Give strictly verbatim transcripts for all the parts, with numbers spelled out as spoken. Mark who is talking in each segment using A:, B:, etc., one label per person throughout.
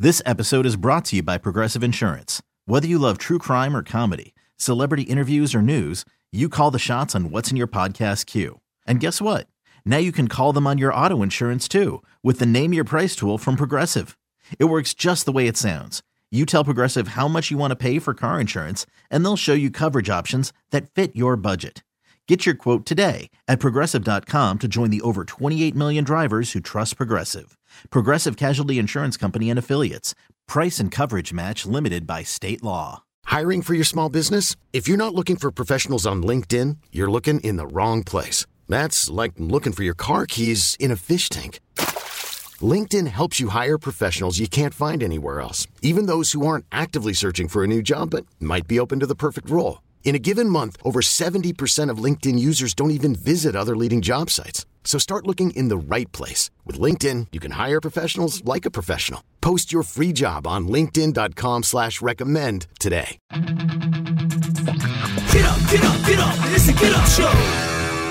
A: This episode is brought to you by Progressive Insurance. Whether you love true crime or comedy, celebrity interviews or news, you call the shots on what's in your podcast queue. And guess what? Now you can call them on your auto insurance too with the Name Your Price tool from Progressive. It works just the way it sounds. You tell Progressive how much you want to pay for car insurance, and they'll show you coverage options that fit your budget. Get your quote today at Progressive dot com to join the over twenty-eight million drivers who trust Progressive. Progressive Casualty Insurance Company and Affiliates. Price and coverage match limited by state law.
B: Hiring for your small business? If you're not looking for professionals on LinkedIn, you're looking in the wrong place. That's like looking for your car keys in a fish tank. LinkedIn helps you hire professionals you can't find anywhere else, even those who aren't actively searching for a new job but might be open to the perfect role. In a given month, over seventy percent of LinkedIn users don't even visit other leading job sites. So start looking in the right place. With LinkedIn, you can hire professionals like a professional. Post your free job on linkedin dot com slash recommend today.
C: Get up, get up, get up. It's a Get Up Show.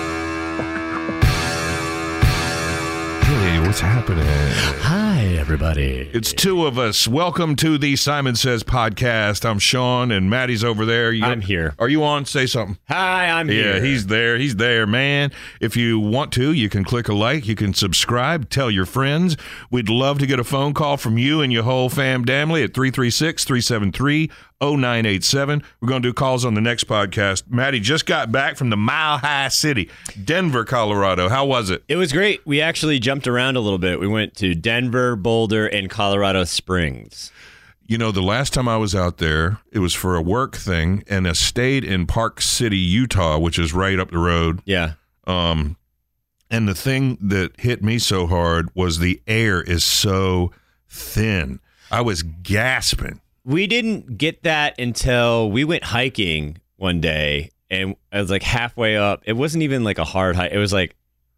D: Hey, what's happening?
E: Hi, everybody.
D: It's two of us. Welcome to the Simon Says podcast. I'm Sean, and Maddie's over there. You,
E: I'm here.
D: Are you on? Say something.
E: Hi, I'm
D: yeah,
E: here.
D: Yeah, he's there. He's there, man. If you want to, you can click a like. You can subscribe. Tell your friends. We'd love to get a phone call from you and your whole fam family at three three six, three seven three, oh nine eight seven. We're going to do calls on the next podcast. Maddie just got back from the Mile High City, Denver, Colorado. How was it?
E: It was great. We actually jumped around a little bit. We went to Denver, Boulder, and Colorado Springs.
D: You know, the last time I was out there, it was for a work thing, and I stayed in Park City, Utah, which is right up the road.
E: Yeah.
D: Um, and the thing that hit me so hard was the air is so thin. I was gasping.
E: We didn't get that until we went hiking one day, and I was like halfway up. It wasn't even like a hard hike. It was like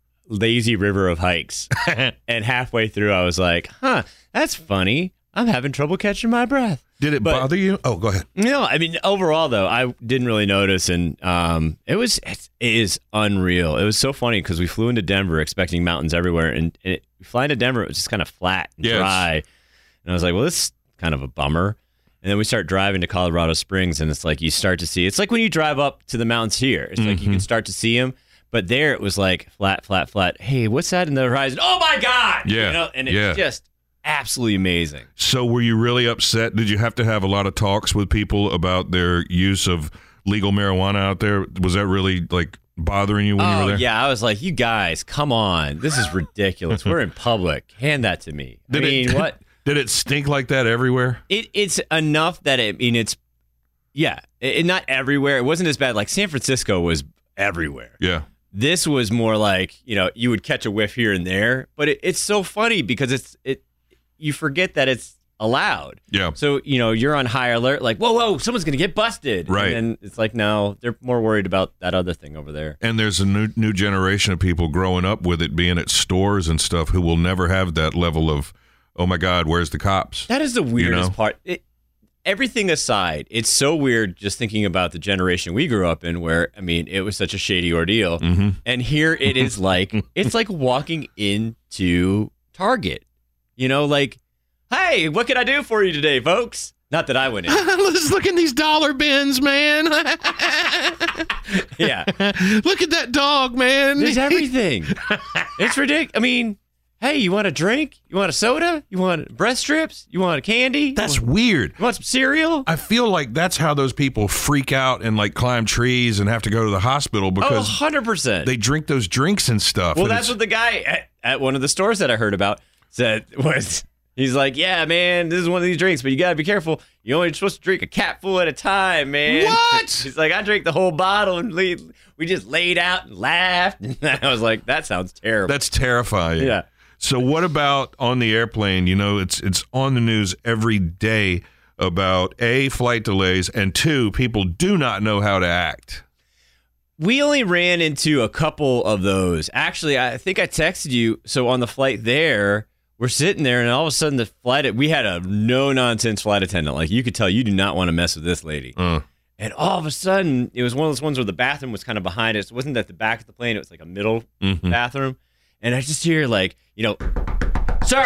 E: lazy river of hikes. And halfway through, I was like, huh, that's funny. I'm having trouble catching my breath.
D: Did it
E: but,
D: bother you? Oh, go ahead.
E: No, I mean, overall, though, I didn't really notice. And um, it was, it is unreal. It was so funny because we flew into Denver expecting mountains everywhere. And, and it, flying to Denver, it was just kind of flat and
D: yes.
E: dry. And I was like, well, this is kind of a bummer. And then we start driving to Colorado Springs, and it's like you start to see. It's like when you drive up to the mountains here. It's mm-hmm. like you can start to see them. But there it was like flat, flat, flat. Hey, what's that in the horizon? Oh, my God!
D: Yeah.
E: You know? And it's
D: yeah.
E: just absolutely amazing.
D: So were you really upset? Did you have to have a lot of talks with people about their use of legal marijuana out there? Was that really like bothering you when
E: oh,
D: you were there?
E: Yeah, I was like, you guys, come on. This is ridiculous. We're in public. Hand that to me.
D: Did
E: I mean,
D: it,
E: what?
D: Did it stink like that everywhere?
E: It It's enough that, it, I mean, it's, yeah, it, it, not everywhere. It wasn't as bad. Like San Francisco was everywhere.
D: Yeah.
E: This was more like, you know, you would catch a whiff here and there, but it, it's so funny because it's, it, you forget that it's allowed.
D: Yeah.
E: So, you know, you're on high alert, like, whoa, whoa, someone's going to get busted.
D: Right.
E: And it's like, no, they're more worried about that other thing over there.
D: And there's a new new generation of people growing up with it being at stores and stuff who will never have that level of, oh my God, where's the cops?
E: That is the weirdest
D: you know?
E: part. It, everything aside, it's so weird just thinking about the generation we grew up in where, I mean, it was such a shady ordeal.
D: Mm-hmm.
E: And here it is like, it's like walking into Target. You know, like, hey, what can I do for you today, folks? Not that I went in.
D: Let's look in these dollar bins, man.
E: Yeah.
D: Look at that dog, man.
E: There's everything. It's ridiculous. I mean, hey, you want a drink? You want a soda? You want breast strips? You want a candy?
D: That's
E: you want,
D: weird.
E: You want some cereal?
D: I feel like that's how those people freak out and like climb trees and have to go to the hospital because
E: oh, one hundred percent.
D: They drink those drinks and stuff.
E: Well,
D: and
E: that's what the guy at, at one of the stores that I heard about said was, he's like, yeah, man, this is one of these drinks, but you got to be careful. You're only supposed to drink a capful at a time, man.
D: What?
E: He's like, I drank the whole bottle and we, we just laid out and laughed. And I was like, that sounds terrible.
D: That's terrifying.
E: Yeah.
D: So what about on the airplane? You know, it's it's on the news every day about A, flight delays, and two, people do not know how to act.
E: We only ran into a couple of those. Actually, I think I texted you. So on the flight there, we're sitting there, and all of a sudden the flight, we had a no-nonsense flight attendant. Like, you could tell you do not want to mess with this lady.
D: Uh.
E: And all of a sudden, it was one of those ones where the bathroom was kind of behind us. It wasn't at the back of the plane. It was like a middle
D: mm-hmm.
E: bathroom. And I just hear, like, you know, sir,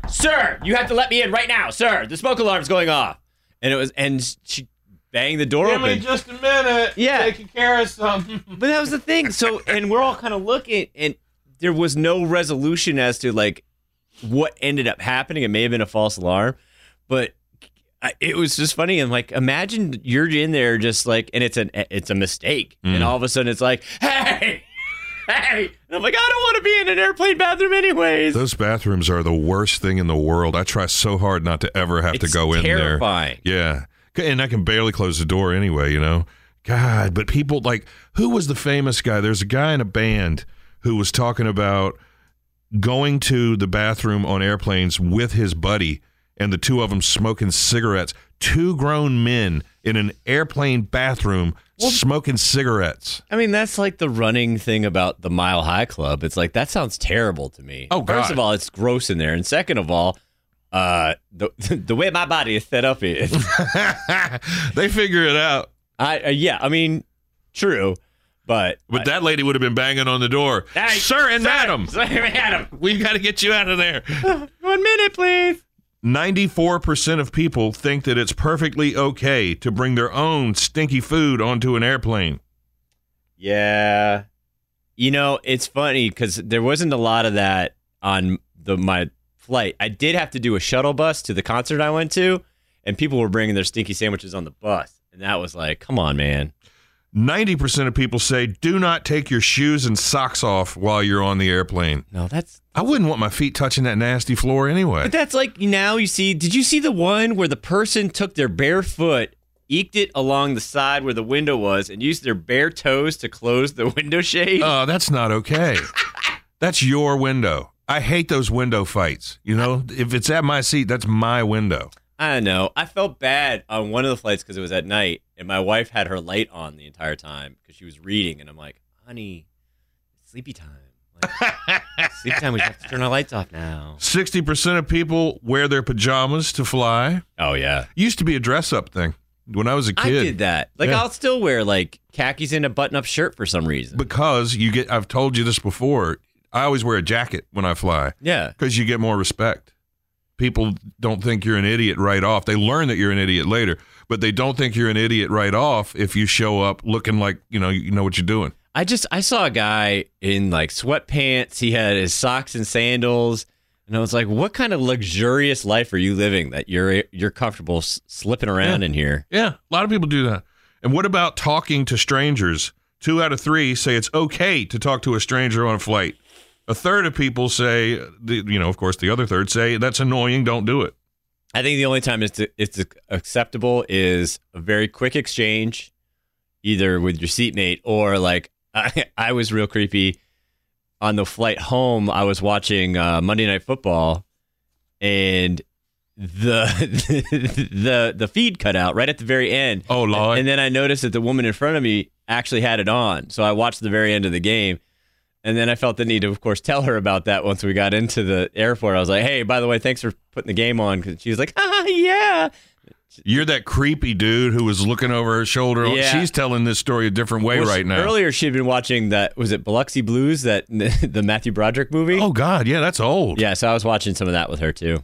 E: sir, you have to let me in right now, sir. The smoke alarm's going off. And it was, and she banged the door
D: Give
E: open.
D: me just a minute.
E: Yeah.
D: Taking care of something.
E: But that was the thing. So, and we're all kind of looking, and there was no resolution as to like what ended up happening. It may have been a false alarm, but I, it was just funny. And like, imagine you're in there just like, and it's an it's a mistake, mm. and all of a sudden it's like, hey. Hey, and I'm like, I don't want to be in an airplane bathroom anyways.
D: Those bathrooms are the worst thing in the world. I try so hard not to ever have
E: it's
D: to go in
E: terrifying.
D: there. Yeah. And I can barely close the door anyway, you know? God, but people like, who was the famous guy? There's a guy in a band who was talking about going to the bathroom on airplanes with his buddy and the two of them smoking cigarettes. Two grown men in an airplane bathroom well, smoking cigarettes.
E: I mean, that's like the running thing about the Mile High Club. It's like, that sounds terrible to me.
D: Oh, God.
E: First of all, it's gross in there. And second of all, uh, the the way my body is set up is.
D: They figure it out.
E: I uh, Yeah, I mean, true. But
D: but
E: I,
D: that lady would have been banging on the door.
E: Hey,
D: sir and
E: sir,
D: madam.
E: Sir and madam.
D: We got to get you out of there.
E: One minute, please.
D: ninety-four percent of people think that it's perfectly okay to bring their own stinky food onto an airplane.
E: Yeah. You know, it's funny because there wasn't a lot of that on the my flight. I did have to do a shuttle bus to the concert I went to, and people were bringing their stinky sandwiches on the bus. And that was like, come on, man.
D: ninety percent of people say, do not take your shoes and socks off while you're on the airplane.
E: No, that's...
D: I wouldn't want my feet touching that nasty floor anyway.
E: But that's like, now you see, did you see the one where the person took their bare foot, eked it along the side where the window was, and used their bare toes to close the window shade?
D: Oh, that's not okay. That's your window. I hate those window fights. You know, if it's at my seat, that's my window.
E: I don't know. I felt bad on one of the flights because it was at night, and my wife had her light on the entire time because she was reading, and I'm like, honey, it's sleepy time. Like, sleepy time, we have to turn our lights off now.
D: sixty percent of people wear their pajamas to fly.
E: Oh, yeah.
D: Used to be a dress-up thing when I was a kid.
E: I did that. Like,
D: Yeah.
E: I'll still wear, like, khakis and a button-up shirt for some reason.
D: Because you get, I've told you this before, I always wear a jacket when I fly.
E: Yeah.
D: Because you get more respect. People don't think you're an idiot right off. They learn that you're an idiot later, but they don't think you're an idiot right off if you show up looking like, you know, you know what you're doing.
E: I just, I saw a guy in, like, sweatpants. He had his socks and sandals. And I was like, what kind of luxurious life are you living that you're you're comfortable s- slipping around
D: Yeah.
E: in here?
D: Yeah, a lot of people do that. And what about talking to strangers? Two out of three say it's okay to talk to a stranger on a flight. A third of people say, the- you know, of course, the other third say that's annoying, don't do it.
E: I think the only time it's it's acceptable is a very quick exchange, either with your seatmate or like I, I was real creepy on the flight home. I was watching uh, Monday Night Football, and the the the feed cut out right at the very end.
D: Oh, Lord.
E: And then I noticed that the woman in front of me actually had it on, so I watched the very end of the game. And then I felt the need to, of course, tell her about that once we got into the airport. I was like, hey, by the way, thanks for putting the game on. Because she was like, ah, yeah.
D: You're that creepy dude who was looking over her shoulder.
E: Yeah.
D: She's telling this story a different way
E: Well,
D: right now.
E: Earlier, she'd been watching that, was it Biloxi Blues, that the Matthew Broderick movie?
D: Oh, God, yeah, that's old.
E: Yeah, so I was watching some of that with her, too.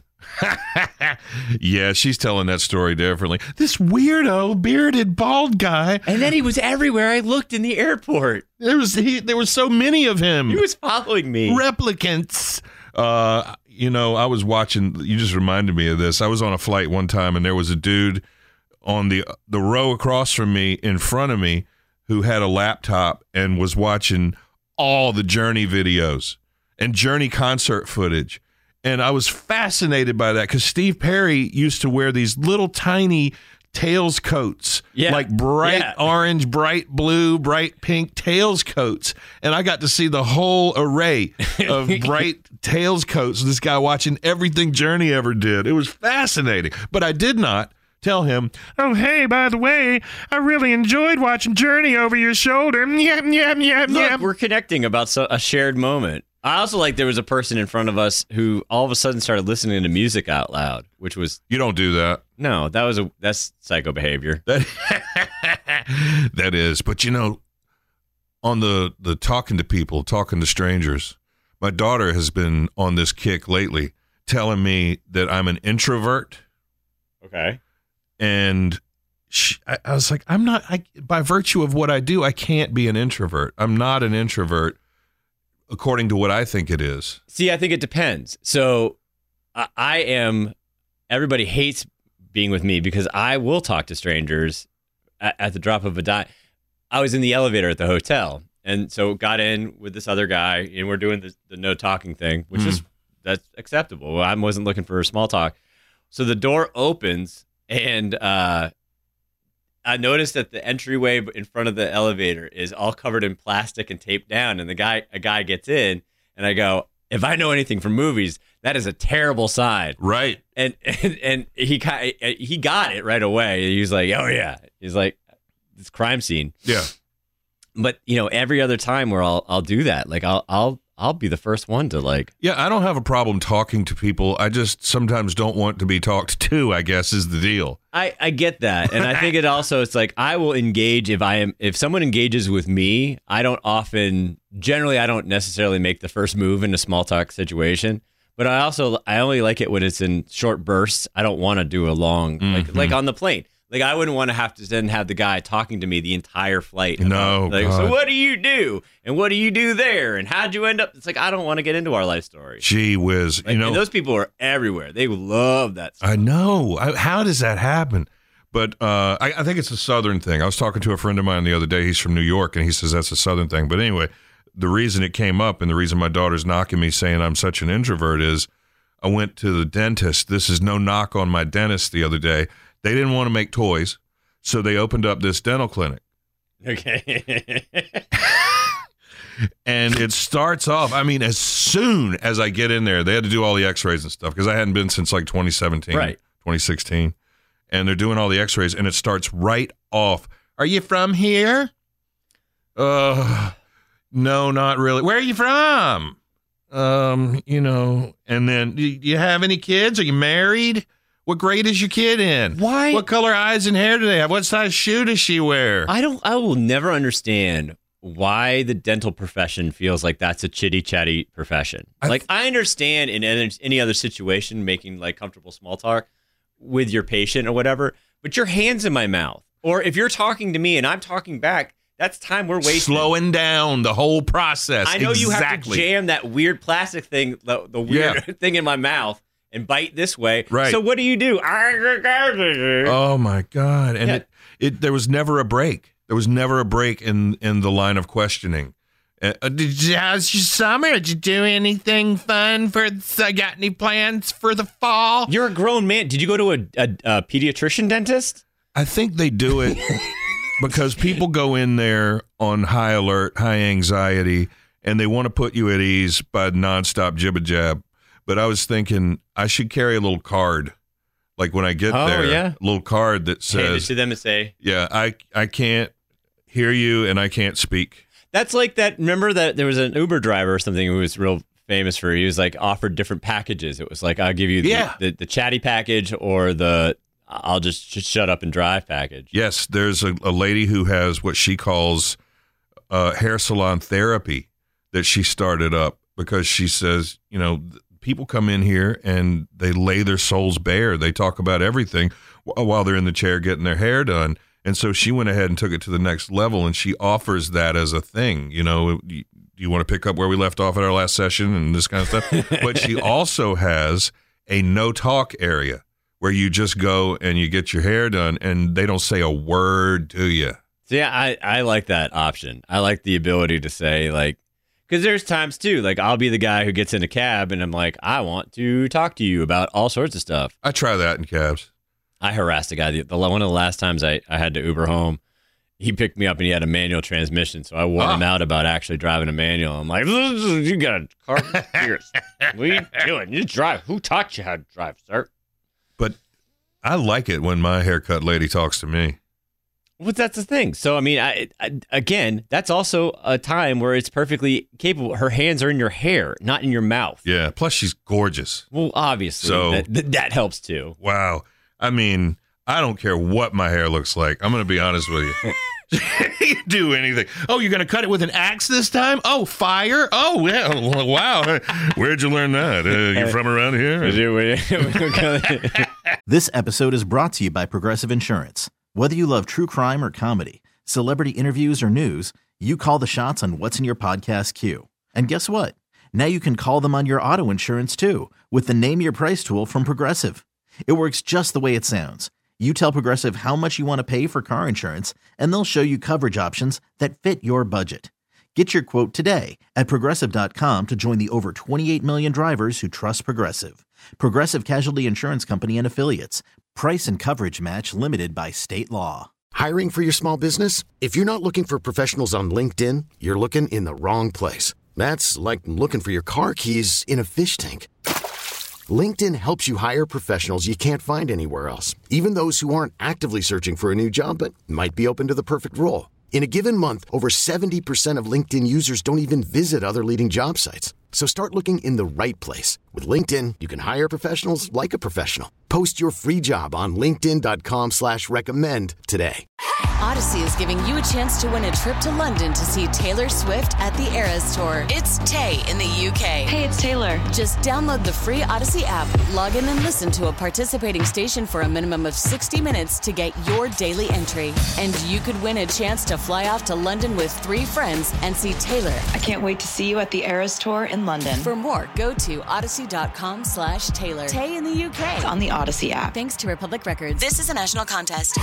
D: Yeah, she's telling that story differently. This weirdo, bearded, bald guy.
E: And then he was everywhere I looked in the airport.
D: There was he, there was so many of him.
E: He was following me.
D: Replicants. Uh, you know, I was watching. You just reminded me of this. I was on a flight one time, and there was a dude on the the row across from me, in front of me, who had a laptop and was watching all the Journey videos and Journey concert footage. And I was fascinated by that because Steve Perry used to wear these little tiny tails coats,
E: Yeah.
D: like bright
E: Yeah.
D: orange, bright blue, bright pink tails coats. And I got to see the whole array of bright tails coats. This guy watching everything Journey ever did. It was fascinating. But I did not tell him, oh, hey, by the way, I really enjoyed watching Journey over your shoulder. Yep, yep, yep,
E: Look,
D: yep.
E: we're connecting about so, a shared moment. I also like there was a person in front of us who all of a sudden started listening to music out loud, which was
D: You don't do that.
E: no, that was a that's psycho behavior.
D: That that is, but you know, on the the talking to people, talking to strangers, my daughter has been on this kick lately telling me that I'm an introvert.
E: Okay.
D: And she, I, I was like, I'm not, I, by virtue of what I do, I can't be an introvert. I'm not an introvert according to what I think it is.
E: See, I think it depends. So I, I am, everybody hates being with me because I will talk to strangers at, at the drop of a dime. I was in the elevator at the hotel. And so got in with this other guy and we're doing the, the no talking thing, which mm. is, that's acceptable. I wasn't looking for small talk. So the door opens and, uh, I noticed that the entryway in front of the elevator is all covered in plastic and taped down. And the guy, a guy gets in, and I go, "If I know anything from movies, that is a terrible sign."
D: Right.
E: And and, and he he got it right away. He was like, "Oh yeah." He's like, "It's crime scene."
D: Yeah.
E: But you know, every other time where I'll I'll do that, like I'll I'll I'll be the first one to like.
D: Yeah, I don't have a problem talking to people. I just sometimes don't want to be talked to, I guess, is the deal.
E: I, I get that. And I think it also, it's like, I will engage if I am, if someone engages with me, I don't often, generally, I don't necessarily make the first move in a small talk situation. But I also, I only like it when it's in short bursts. I don't want to do a long, mm-hmm. like, like on the plane. Like, I wouldn't want to have to then have the guy talking to me the entire flight. About,
D: no.
E: Like,
D: God.
E: So what do you do? And what do you do there? And how'd you end up? It's like, I don't want to get into our life story.
D: Gee whiz.
E: Like,
D: you know,
E: and those people are everywhere. They love that stuff.
D: I know. I, how does that happen? But uh, I, I think it's a Southern thing. I was talking to a friend of mine the other day. He's from New York, and he says that's a Southern thing. But anyway, the reason it came up and the reason my daughter's knocking me saying I'm such an introvert is I went to the dentist. This is no knock on my dentist the other day. They didn't want to make toys. So they opened up this dental clinic.
E: Okay.
D: And it starts off, I mean, as soon as I get in there, they had to do all the x-rays and stuff because I hadn't been since like twenty seventeen,
E: right.
D: twenty sixteen. And they're doing all the x-rays and it starts right off. Are you from here? Uh, no, not really. Where are you from? Um, you know, and then do you have any kids? Are you married? What grade is your kid in?
E: Why?
D: What color eyes and hair do they have? What size shoe does she wear?
E: I don't. I will never understand why the dental profession feels like that's a chitty chatty profession. I th- like I understand in any, any other situation making like comfortable small talk with your patient or whatever, but your hand's in my mouth. Or if you're talking to me and I'm talking back, that's time we're wasting.
D: Slowing down the whole process.
E: I know exactly. You have to jam that weird plastic thing, the, the weird yeah. thing in my mouth. And bite this way.
D: Right.
E: So what do you do?
D: Oh my God! And yeah. it, it, there was never a break. There was never a break in, in the line of questioning. Uh, did you, how's your summer? Did you do anything fun for? Uh, got any plans for the fall?
E: You're a grown man. Did you go to a, a, a pediatrician dentist?
D: I think they do it because people go in there on high alert, high anxiety, and they want to put you at ease by nonstop jibba jab. But I was thinking I should carry a little card, like when I get
E: oh,
D: there,
E: yeah.
D: a little card that says,
E: Hand it to them and say,
D: yeah, I, I can't hear you and I can't speak.
E: That's like that. Remember that there was an Uber driver or something who was real famous for, he was like offered different packages. It was like, I'll give you the,
D: yeah.
E: the, the chatty package or the I'll just, just shut up and drive package.
D: Yes, there's a, a lady who has what she calls uh, hair salon therapy that she started up because she says, you know, people come in here and they lay their souls bare. They talk about everything while they're in the chair getting their hair done. And so she went ahead and took it to the next level, and she offers that as a thing. You know, do you want to pick up where we left off at our last session and this kind of stuff? But she also has a no-talk area where you just go and you get your hair done, and they don't say a word to you.
E: So yeah, I, I like that option. I like the ability to say, like, because there's times, too, like, I'll be the guy who gets in a cab, and I'm like, I want to talk to you about all sorts of stuff.
D: I try that in cabs.
E: I harassed a guy. The, the One of the last times I, I had to Uber home, he picked me up, and he had a manual transmission, so I wore ah. him out about actually driving a manual. I'm like, you got a car? Here. What are you doing? You drive. Who taught you how to drive, sir?
D: But I like it when my haircut lady talks to me.
E: Well, that's the thing. So, I mean, I, I, again, that's also a time where it's perfectly capable. Her hands are in your hair, not in your mouth.
D: Yeah. Plus, she's gorgeous.
E: Well, obviously,
D: so,
E: that, that, that helps too.
D: Wow. I mean, I don't care what my hair looks like. I'm going to be honest with you. You do anything. Oh, you're going to cut it with an axe this time? Oh, fire? Oh, well, wow. Where'd you learn that? Uh, you're from around here?
A: This episode is brought to you by Progressive Insurance. Whether you love true crime or comedy, celebrity interviews or news, you call the shots on what's in your podcast queue. And guess what? Now you can call them on your auto insurance too with the Name Your Price tool from Progressive. It works just the way it sounds. You tell Progressive how much you want to pay for car insurance, and they'll show you coverage options that fit your budget. Get your quote today at Progressive dot com to join the over twenty-eight million drivers who trust Progressive. Progressive Casualty Insurance Company and Affiliates. Price and coverage match limited by state law.
B: Hiring for your small business? If you're not looking for professionals on LinkedIn, you're looking in the wrong place. That's like looking for your car keys in a fish tank. LinkedIn helps you hire professionals you can't find anywhere else, even those who aren't actively searching for a new job but might be open to the perfect role. In a given month, over seventy percent of LinkedIn users don't even visit other leading job sites. So start looking in the right place. With LinkedIn, you can hire professionals like a professional. Post your free job on linkedin dot com slash recommend today.
F: Odyssey is giving you a chance to win a trip to London to see Taylor Swift at the Eras Tour. It's Tay in the U K.
G: Hey, it's Taylor.
F: Just download the free Odyssey app, log in and listen to a participating station for a minimum of sixty minutes to get your daily entry. And you could win a chance to fly off to London with three friends and see Taylor.
G: I can't wait to see you at the Eras Tour in London.
F: For more, go to odyssey dot com slash Taylor. Tay in the U K.
G: It's on the Odyssey app.
F: Thanks to Republic Records. This is a national contest.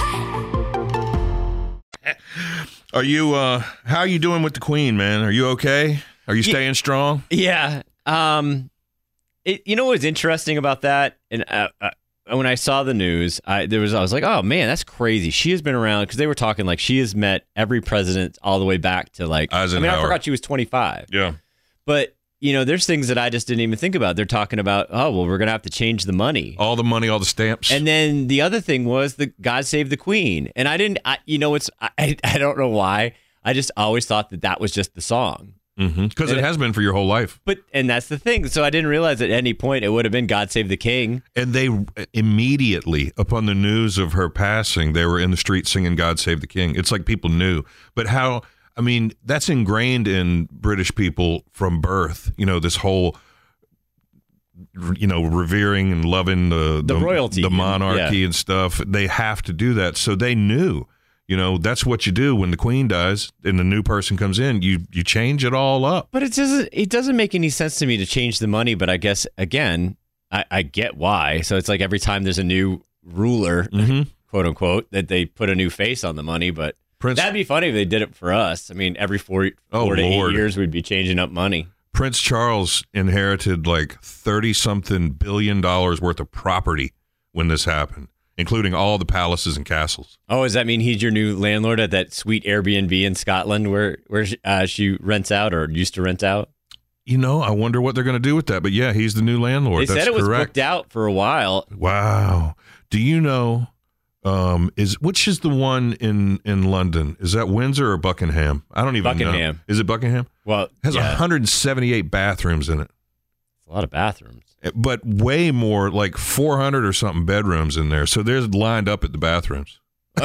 D: Are you, uh, how are you doing with the Queen, man? Are you okay? Are you staying yeah, strong?
E: Yeah. Um, it, you know what's interesting about that? And uh, uh, when I saw the news, I there was I was like, oh man, that's crazy. She has been around because they were talking like she has met every president all the way back to like.
D: Eisenhower.
E: I mean, I forgot she was twenty-five.
D: Yeah.
E: But you know, there's things that I just didn't even think about. They're talking about, oh well, we're gonna have to change the money,
D: all the money, all the stamps.
E: And then the other thing was the God Save the Queen. And I didn't, I, you know, it's I I don't know why. I just always thought that that was just the song.
D: Because mm-hmm. it has been for your whole life.
E: But and that's the thing. So I didn't realize at any point it would have been God Save the King.
D: And they immediately, upon the news of her passing, they were in the street singing God Save the King. It's like people knew. But how, I mean, that's ingrained in British people from birth. You know, this whole, you know, revering and loving the,
E: the, the royalty,
D: the monarchy
E: yeah.
D: and stuff. They have to do that. So they knew. You know, that's what you do when the Queen dies and the new person comes in. You you change it all up.
E: But it doesn't it doesn't make any sense to me to change the money. But I guess, again, I, I get why. So it's like every time there's a new ruler, mm-hmm. quote unquote, that they put a new face on the money. But Prince, that'd be funny if they did it for us. I mean, every four,
D: oh,
E: four to
D: Lord.
E: eight years, we'd be changing up money.
D: Prince Charles inherited like thirty-something billion dollars worth of property when this happened, including all the palaces and castles.
E: Oh, does that mean he's your new landlord at that sweet Airbnb in Scotland where where uh, she rents out or used to rent out?
D: You know, I wonder what they're going to do with that. But yeah, he's the new landlord.
E: They
D: That's
E: said it was
D: correct.
E: booked out for a while.
D: Wow. Do you know, um, is which is the one in, in London? Is that Windsor or Buckingham? I don't even
E: Buckingham.
D: know. Is it Buckingham?
E: Well,
D: it has
E: yeah.
D: one hundred seventy-eight bathrooms in it.
E: It's a lot of bathrooms.
D: But way more, like four hundred or something bedrooms in there. So there's lined up at the bathrooms.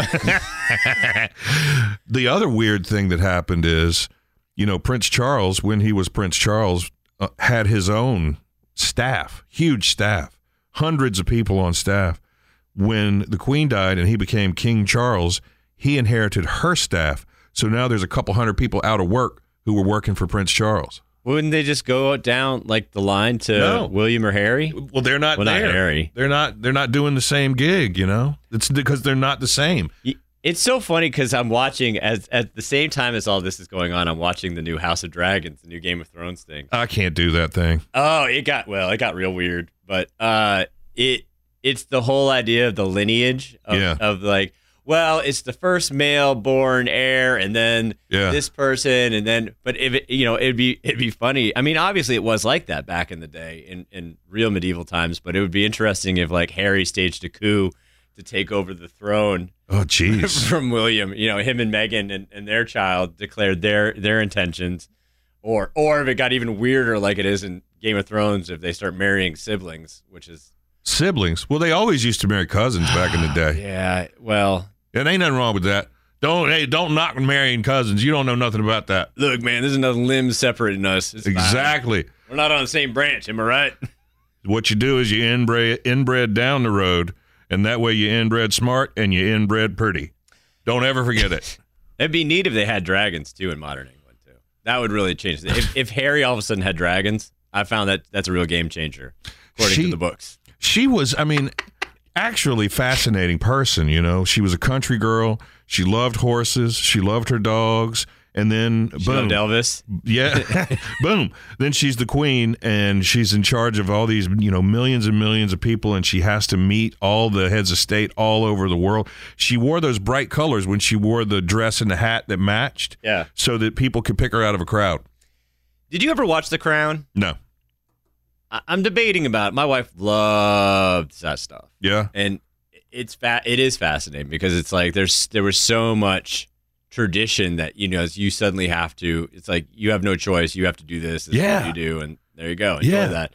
D: The other weird thing that happened is, you know, Prince Charles, when he was Prince Charles, uh, had his own staff, huge staff, hundreds of people on staff. When the Queen died and he became King Charles, he inherited her staff. So now there's a couple hundred people out of work who were working for Prince Charles.
E: Wouldn't they just go down like the line to
D: no.
E: William or Harry?
D: Well, they're not
E: well,
D: there.
E: Not Harry.
D: They're not. They're not doing the same gig. You know, it's because they're not the same.
E: It's so funny because I'm watching as at the same time as all this is going on. I'm watching the new House of Dragons, the new Game of Thrones thing.
D: I can't do that thing.
E: Oh, it got well. It got real weird, but uh, it it's the whole idea of the lineage of,
D: yeah.
E: of like. Well, it's the first male-born heir, and then
D: yeah.
E: this person, and then. But if it, you know, it'd be it'd be funny. I mean, obviously, it was like that back in the day, in, in real medieval times. But it would be interesting if, like, Harry staged a coup to take over the throne.
D: Oh, jeez.
E: From William, you know, him and Meghan and, and their child declared their their intentions, or or if it got even weirder, like it is in Game of Thrones, if they start marrying siblings, which is
D: siblings. Well, they always used to marry cousins back in the day.
E: Yeah. Well.
D: It ain't nothing wrong with that. Don't hey, don't knock marrying cousins. You don't know nothing about that.
E: Look, man, there's another limb separating us. It's
D: Exactly.
E: fine. We're not on the same branch, am I right?
D: What you do is you inbred, inbred down the road, and that way you inbred smart and you inbred pretty. Don't ever forget it.
E: It'd be neat if they had dragons, too, in modern England, too. That would really change it. If, if Harry all of a sudden had dragons, I found that that's a real game changer, according
D: She-
E: to the books.
D: She was, I mean, actually fascinating person, you know. She was a country girl. She loved horses. She loved her dogs. And then,
E: She
D: boom.
E: loved Elvis.
D: Yeah. Boom. Then she's the queen, and she's in charge of all these, you know, millions and millions of people, and she has to meet all the heads of state all over the world. She wore those bright colors when she wore the dress and the hat that matched.
E: Yeah.
D: So that people could pick her out of a crowd.
E: Did you ever watch The Crown?
D: No.
E: I- I'm debating about it. My wife loved that stuff.
D: Yeah.
E: And it's fa- it is fascinating because it's like there's there was so much tradition that, you know, you suddenly have to, it's like you have no choice. You have to do this. This is
D: Yeah.
E: what you do. And there you go. Enjoy
D: Yeah.
E: that.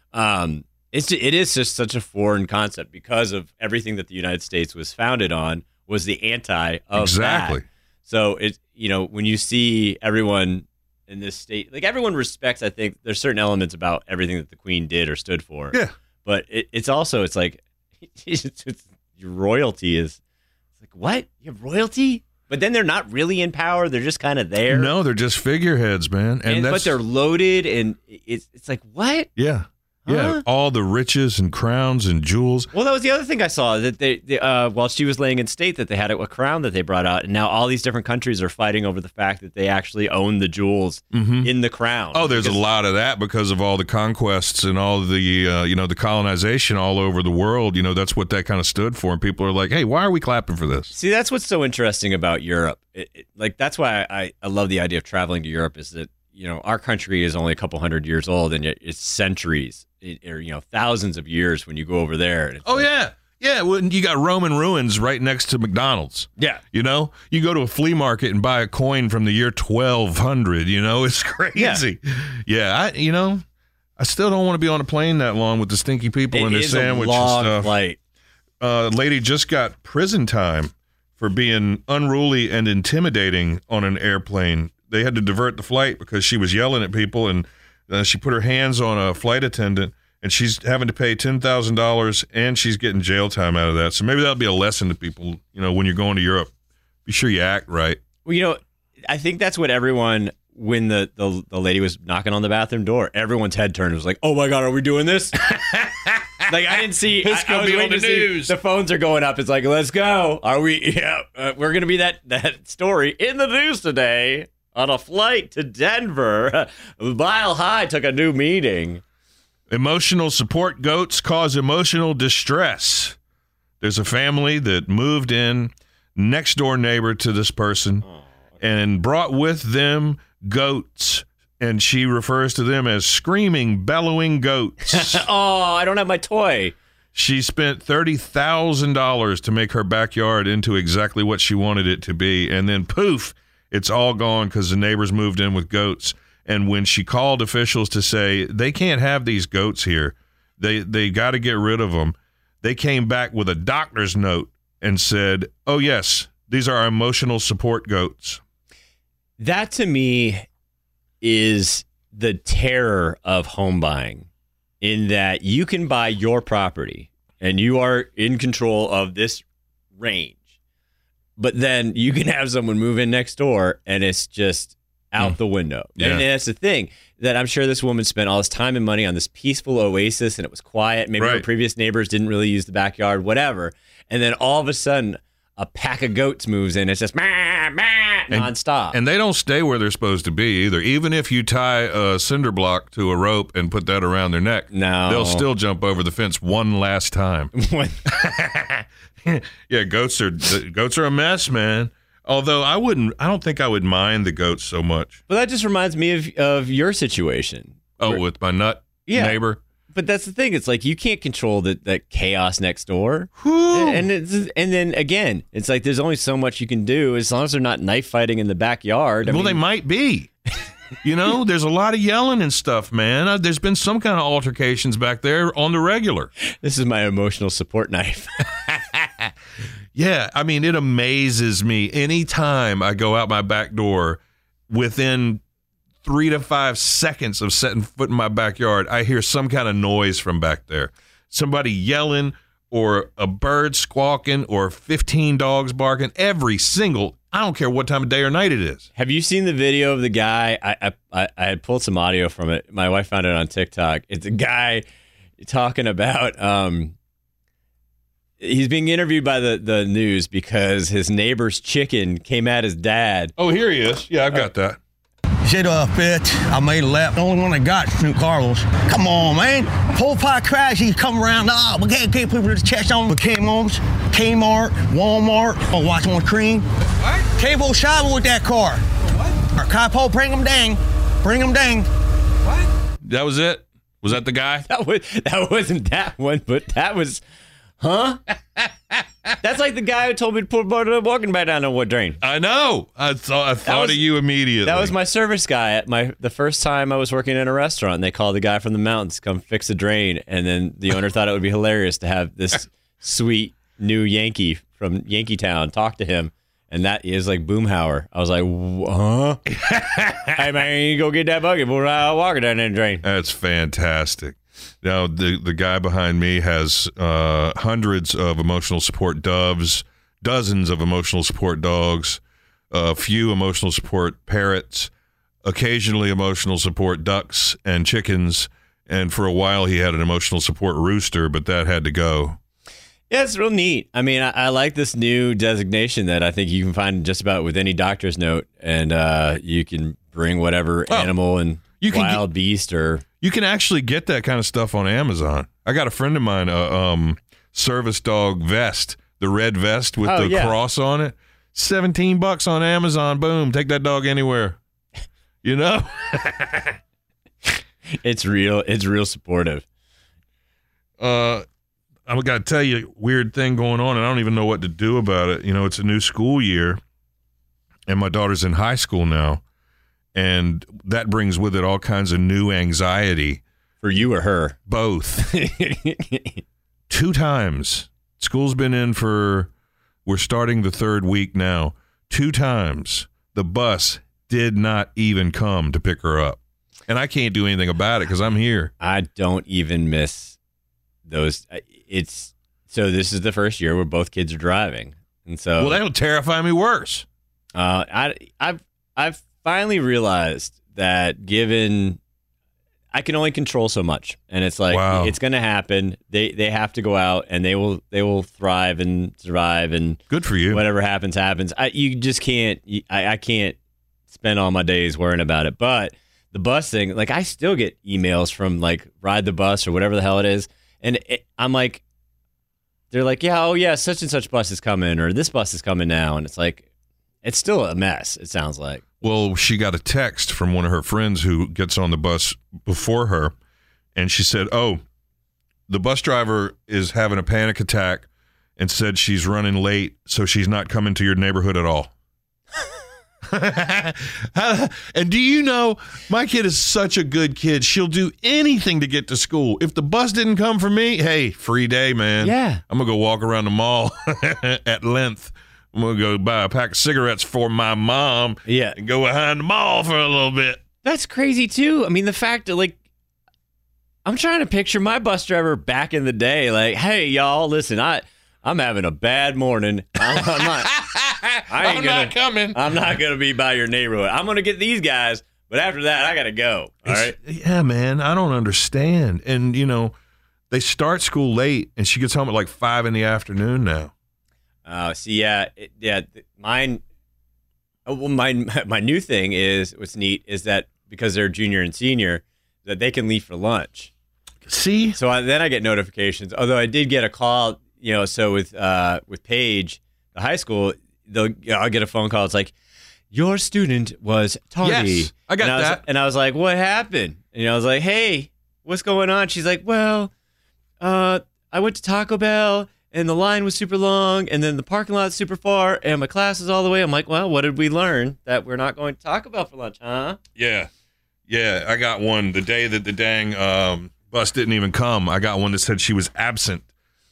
E: Um, it's, it is just such a foreign concept because of everything that the United States was founded on was the anti of
D: Exactly.
E: that. So it, you know, when you see everyone in this state, like everyone respects, I think there's certain elements about everything that the Queen did or stood for.
D: Yeah.
E: But it, it's also, it's like, it's, it's, your royalty is, it's like, what? You have royalty? But then they're not really in power. They're just kind of there.
D: No, they're just figureheads, man. And,
E: And,
D: that's,
E: but they're loaded, and it's it's like, what?
D: yeah. Yeah.
E: Huh?
D: All the riches and crowns and jewels.
E: Well, that was the other thing I saw, that they, they uh, while she was laying in state, that they had a crown that they brought out, and now all these different countries are fighting over the fact that they actually own the jewels in the crown.
D: Oh, there's
E: Because-
D: a lot of that because of all the conquests and all the, uh, you know, the colonization all over the world. You know, that's what that kind of stood for. And people are like, hey, why are we clapping for this?
E: See, that's what's so interesting about Europe. It, it, like, that's why I, I love the idea of traveling to Europe, is that, you know, our country is only a couple hundred years old, and yet it's centuries, it, or, you know, thousands of years when you go over there. It's
D: Oh,
E: like-
D: yeah. Yeah. Well, you got Roman ruins right next to McDonald's.
E: Yeah.
D: You know, you go to a flea market and buy a coin from the year twelve hundred. You know, it's crazy. Yeah. I, you know, I still don't want to be on a plane that long with the stinky people
E: It
D: and their
E: is
D: sandwich
E: a long
D: and stuff.
E: flight.
D: Uh, lady just got prison time for being unruly and intimidating on an airplane. They had to divert the flight because she was yelling at people, and uh, she put her hands on a flight attendant, and she's having to pay ten thousand dollars, and she's getting jail time out of that. So maybe that'll be a lesson to people, you know, when you're going to Europe. Be sure you act right.
E: Well, you know, I think that's what everyone, when the, the, the lady was knocking on the bathroom door, everyone's head turned. It was like, oh my God, are we doing this? Like, I didn't see.
D: This
E: I,
D: gonna
E: I was
D: be on
E: waiting
D: the
E: to see-
D: news.
E: The phones are going up. It's like, let's go. Are we? Yeah, uh, we're gonna be that that story in the news today on a flight to Denver. Mile High took a new meeting.
D: Emotional support goats cause emotional distress. There's a family that moved in, next door neighbor to this person, and brought with them goats. And she refers to them as screaming, bellowing goats.
E: Oh, I don't have my toy.
D: She spent thirty thousand dollars to make her backyard into exactly what she wanted it to be. And then poof, it's all gone because the neighbors moved in with goats. And when she called officials to say they can't have these goats here, they they got to get rid of them, they came back with a doctor's note and said, oh, yes, these are our emotional support goats.
E: That to me is the terror of home buying, in that you can buy your property and you are in control of this range, but then you can have someone move in next door and it's just out the window.
D: Yeah.
E: And that's the thing, that I'm sure this woman spent all this time and money on this peaceful oasis, and it was quiet. Maybe her
D: Right.
E: previous neighbors didn't really use the backyard, whatever. And then all of a sudden, a pack of goats moves in. It's just mah, mah, nonstop.
D: And they don't stay where they're supposed to be either. Even if you tie a cinder block to a rope and put that around their neck,
E: No.
D: they'll still jump over the fence one last time.
E: When-
D: Yeah, goats are the goats are a mess, man. Although I wouldn't, I don't think I would mind the goats so much.
E: But that just reminds me of of your situation.
D: Oh,
E: Where-
D: with my nut
E: Yeah.
D: neighbor.
E: But that's the thing. It's like you can't control the, that chaos next door.
D: Whew.
E: And it's, and then again, it's like there's only so much you can do as long as they're not knife fighting in the backyard. I
D: well,
E: mean,
D: they might be. You know, there's a lot of yelling and stuff, man. Uh, There's been some kind of altercations back there on the regular.
E: This is my emotional support knife.
D: Yeah, I mean, it amazes me. Anytime I go out my back door, within three to five seconds of setting foot in my backyard, I hear some kind of noise from back there. Somebody yelling or a bird squawking or fifteen dogs barking every single, I don't care what time of day or night it is.
E: Have you seen the video of the guy? I, I I had pulled some audio from it. My wife found it on TikTok. It's a guy talking about, um, he's being interviewed by the, the news because his neighbor's chicken came at his dad.
D: Oh, here he is. Yeah, I've got that.
H: Shit up, bitch. I made a lap. The only one I got is New Carlos. Come on, man. Whole pie crash. He's come around. Oh, we can't get people to check on the Kmart, Kmart, Walmart. Oh, watch on the screen. What? Cable shower with that car. What? Capo, bring him dang. Bring him dang.
D: What? That was it? Was that the guy?
E: That was that wasn't that one, but that was, huh? That's like the guy who told me to put a walking back down the wood drain.
D: I know. I thought I thought
E: was,
D: of you immediately.
E: That was my service guy at my the first time I was working in a restaurant. And they called the guy from the mountains to come fix the drain, and then the owner thought it would be hilarious to have this sweet new Yankee from Yankeetown talk to him, and that is like Boomhauer. I was like, huh? Hey man, you go get that bucket, we'll uh, walk it down the drain.
D: That's fantastic. Now, the the guy behind me has uh, hundreds of emotional support doves, dozens of emotional support dogs, a few emotional support parrots, occasionally emotional support ducks and chickens, and for a while he had an emotional support rooster, but that had to go.
E: Yeah, it's real neat. I mean, I, I like this new designation that I think you can find just about with any doctor's note, and uh, you can bring whatever oh, animal and
D: you can
E: wild
D: get-
E: beast or...
D: You can actually get that kind of stuff on Amazon. I got a friend of mine, a um, service dog vest, the red vest with
E: oh,
D: the
E: yeah.
D: cross on it. seventeen bucks on Amazon. Boom. Take that dog anywhere. You know?
E: It's real. It's real supportive.
D: Uh, I've got to tell you, weird thing going on, and I don't even know what to do about it. You know, it's a new school year, and my daughter's in high school now. And that brings with it all kinds of new anxiety.
E: For you or her?
D: Both. Two times. School's been in for, we're starting the third week now. Two times the bus did not even come to pick her up. And I can't do anything about it because I'm here.
E: I don't even miss those. It's so this is the first year where both kids are driving. And so.
D: Well, that'll terrify me worse.
E: Uh, I, I've, I've, finally realized that given I can only control so much, and it's like
D: wow.
E: it's going to happen. They they have to go out and they will they will thrive and survive, and
D: good for you.
E: Whatever happens happens. I, you just can't. I, I can't spend all my days worrying about it. But the bus thing, like I still get emails from like Ride the Bus or whatever the hell it is, and it, I'm like, they're like, yeah, oh yeah, such and such bus is coming, or this bus is coming now, and it's like, it's still a mess. It sounds like.
D: Well, she got a text from one of her friends who gets on the bus before her, and she said, oh, the bus driver is having a panic attack and said she's running late, so she's not coming to your neighborhood at all. And do you know, my kid is such a good kid. She'll do anything to get to school. If the bus didn't come for me, hey, free day, man.
E: Yeah.
D: I'm going to go walk around the mall at length. I'm going to go buy a pack of cigarettes for my mom
E: yeah.
D: and go behind the mall for a little bit.
E: That's crazy, too. I mean, the fact that, like, I'm trying to picture my bus driver back in the day. Like, hey, y'all, listen, I, I'm having a bad morning. I'm, I'm not, I ain't
D: I'm
E: gonna,
D: not coming.
E: I'm not going to be by your neighborhood. I'm going to get these guys, but after that, I got to go. All right?
D: Yeah, man, I don't understand. And, you know, they start school late, and she gets home at like five in the afternoon now.
E: Uh, see, yeah, it, yeah, mine. Oh, well, my my new thing is what's neat is that because they're junior and senior, that they can leave for lunch.
D: See,
E: so I, then I get notifications. Although I did get a call, you know, so with uh with Paige, the high school, they'll you know, I'll get a phone call. It's like, your student was tardy.
D: Yes, I got
E: and I
D: that.
E: Was, and I was like, what happened? And you know, I was like, hey, what's going on? She's like, well, uh, I went to Taco Bell. And the line was super long, and then the parking lot's super far, and my class is all the way. I'm like, well, what did we learn that we're not going to talk about for lunch, huh?
D: Yeah. Yeah, I got one the day that the dang um, bus didn't even come. I got one that said she was absent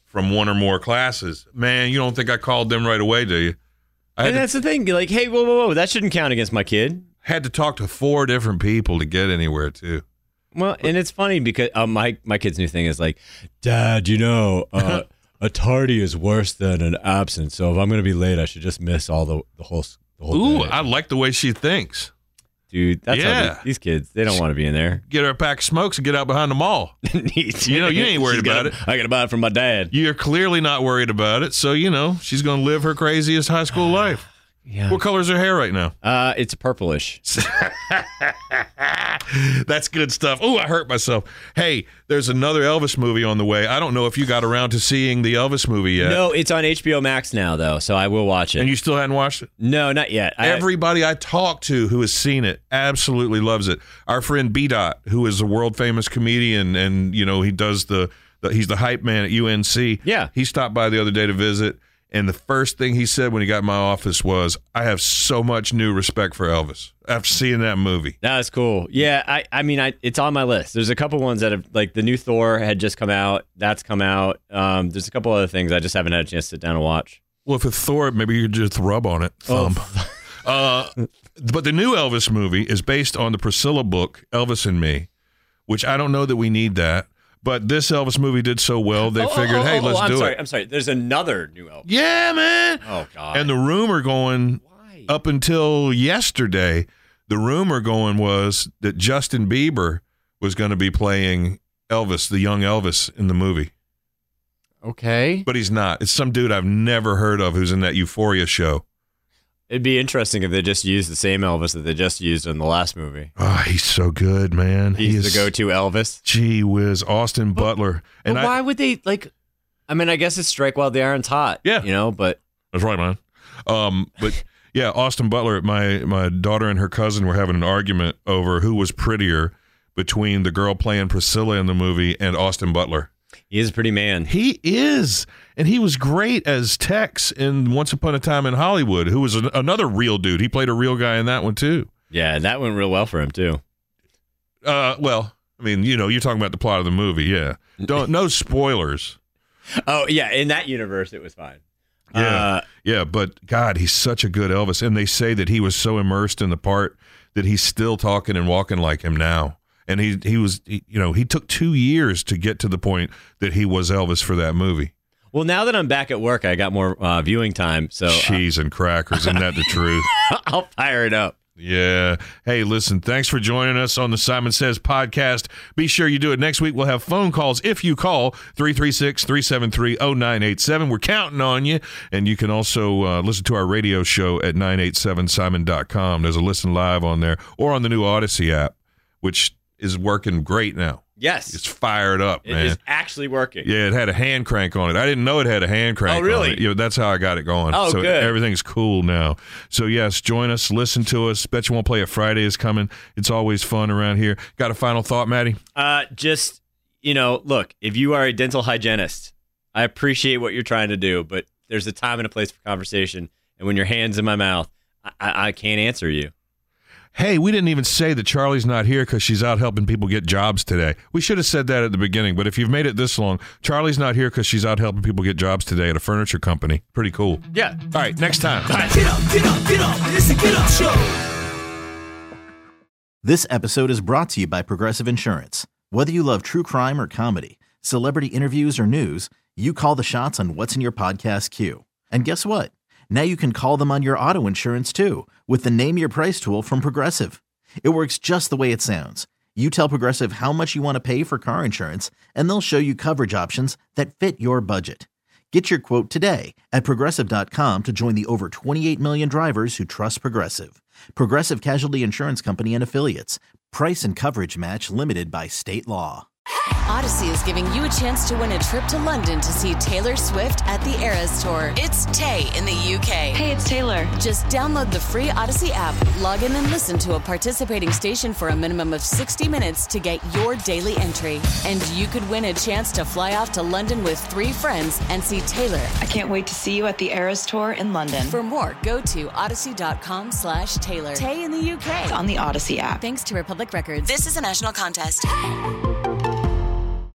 D: from one or more classes. Man, you don't think I called them right away, do you? I had
E: And
D: to,
E: that's the thing. You're like, hey, whoa, whoa, whoa, that shouldn't count against my kid.
D: had to talk to four different people to get anywhere, too.
E: Well, and it's funny because uh, my my kid's new thing is like, Dad, you know, uh, a tardy is worse than an absence. So if I'm going to be late, I should just miss all the the whole the whole
D: Ooh,
E: day.
D: I like the way she thinks.
E: Dude, that's
D: Yeah.
E: how they, these kids, they don't want to be in there.
D: Get her a pack of smokes and get out behind the mall. You know, you ain't worried
E: She's
D: about
E: gotta-
D: it.
E: I got to buy it from my dad.
D: You're clearly not worried about it. So, you know, she's going to live her craziest high school life.
E: Yeah.
D: What color's her hair right now?
E: Uh, it's purplish.
D: That's good stuff. Oh, I hurt myself. Hey, there's another Elvis movie on the way. I don't know if you got around to seeing the Elvis movie yet.
E: No, it's on H B O Max now, though, so I will watch it.
D: And you still hadn't watched it?
E: No, not yet. I,
D: Everybody I talk to who has seen it absolutely loves it. Our friend B Dot, who is a world famous comedian, and you know he does the, the he's the hype man at U N C.
E: Yeah,
D: he stopped by the other day to visit, and the first thing he said when he got in my office was, "I have so much new respect for Elvis after seeing that movie."
E: That's cool. Yeah, I, I mean, I, it's on my list. There's a couple ones that have, like the new Thor had just come out. That's come out. Um, there's a couple other things I just haven't had a chance to sit down and watch.
D: Well, if it's Thor, maybe you could just rub on it. Thumb.
E: Oh.
D: uh, but the new Elvis movie is based on the Priscilla book, Elvis and Me, which I don't know that we need that. But this Elvis movie did so well, they
E: Oh,
D: figured,
E: oh,
D: hey,
E: oh,
D: let's
E: oh, I'm
D: do
E: sorry,
D: it.
E: I'm sorry. There's another new Elvis.
D: Yeah, man.
E: Oh, God.
D: And the rumor going
E: Why?
D: up until yesterday, the rumor going was that Justin Bieber was going to be playing Elvis, the young Elvis, in the movie.
E: Okay.
D: But he's not. It's some dude I've never heard of who's in that Euphoria show.
E: It'd be interesting if they just used the same Elvis that they just used in the last movie.
D: Oh, he's so good, man.
E: He's
D: he is,
E: the go-to Elvis.
D: Gee whiz, Austin Butler.
E: And
D: And I,
E: why would they, like, I mean, I guess it's strike while the iron's hot.
D: Yeah.
E: You know, but.
D: That's right, man. Um, but yeah, Austin Butler, my my daughter and her cousin were having an argument over who was prettier between the girl playing Priscilla in the movie and Austin Butler.
E: He is a pretty man.
D: He is. And he was great as Tex in Once Upon a Time in Hollywood, who was an, another real dude. He played a real guy in that one, too.
E: Yeah, that went real well for him, too.
D: Uh, well, I mean, you know, you're talking about the plot of the movie, yeah. Don't no spoilers.
E: Oh, yeah, in that universe, it was fine.
D: Yeah,
E: Uh,
D: yeah, but God, he's such a good Elvis. And they say that he was so immersed in the part that he's still talking and walking like him now. And he he was, he, you know, he took two years to get to the point that he was Elvis for that movie.
E: well, now that I'm back at work, I got more uh, viewing time, so uh,
D: Cheese and crackers, isn't that the truth?
E: I'll fire it up.
D: Yeah. Hey, listen, thanks for joining us on the Simon Says podcast. Be sure you do it. Next week, we'll have phone calls if you call three three six, three seven three, zero nine eight seven. We're counting on you. And you can also uh, listen to our radio show at nine eight seven simon dot com. There's a listen live on there or on the new Odyssey app, which is working great now.
E: Yes.
D: It's fired up,
E: It
D: man.
E: is actually working.
D: Yeah, it had a hand crank on it. I didn't know it had a hand crank
E: Oh, really?
D: on it. Yeah, that's how I got it going.
E: Oh,
D: so
E: good.
D: everything's cool now. So, yes, join us. Listen to us. Bet you won't play it. Friday is coming. It's always fun around here. Got a final thought, Maddie?
E: Uh, just, you know, look, if you are a dental hygienist, I appreciate what you're trying to do, but there's a time and a place for conversation. And when your hand's in my mouth, I, I, I can't answer you.
D: Hey, we didn't even say that Charlie's not here because she's out helping people get jobs today. We should have said that at the beginning, but if you've made it this long, Charlie's not here because she's out helping people get jobs today at a furniture company. Pretty cool.
E: Yeah.
D: All right, next time.
C: Get up, get up, get up. It's the Get Up Show.
A: This episode is brought to you by Progressive Insurance. Whether you love true crime or comedy, celebrity interviews or news, you call the shots on what's in your podcast queue. And guess what? Now you can call them on your auto insurance too with the Name Your Price tool from Progressive. It works just the way it sounds. You tell Progressive how much you want to pay for car insurance, and they'll show you coverage options that fit your budget. Get your quote today at Progressive dot com to join the over twenty-eight million drivers who trust Progressive. Progressive Casualty Insurance Company and Affiliates. Price and coverage match limited by state law.
F: Odyssey is giving you a chance to win a trip to London to see Taylor Swift at the Eras Tour. It's Tay in the U K.
G: Hey, it's Taylor.
F: Just download the free Odyssey app, log in and listen to a participating station for a minimum of sixty minutes to get your daily entry. And you could win a chance to fly off to London with three friends and see Taylor.
G: I can't wait to see you at the Eras Tour in London.
F: For more, go to odyssey.com slash Taylor. Tay in the U K.
G: on the Odyssey app.
F: Thanks to Republic Records. This is a national contest.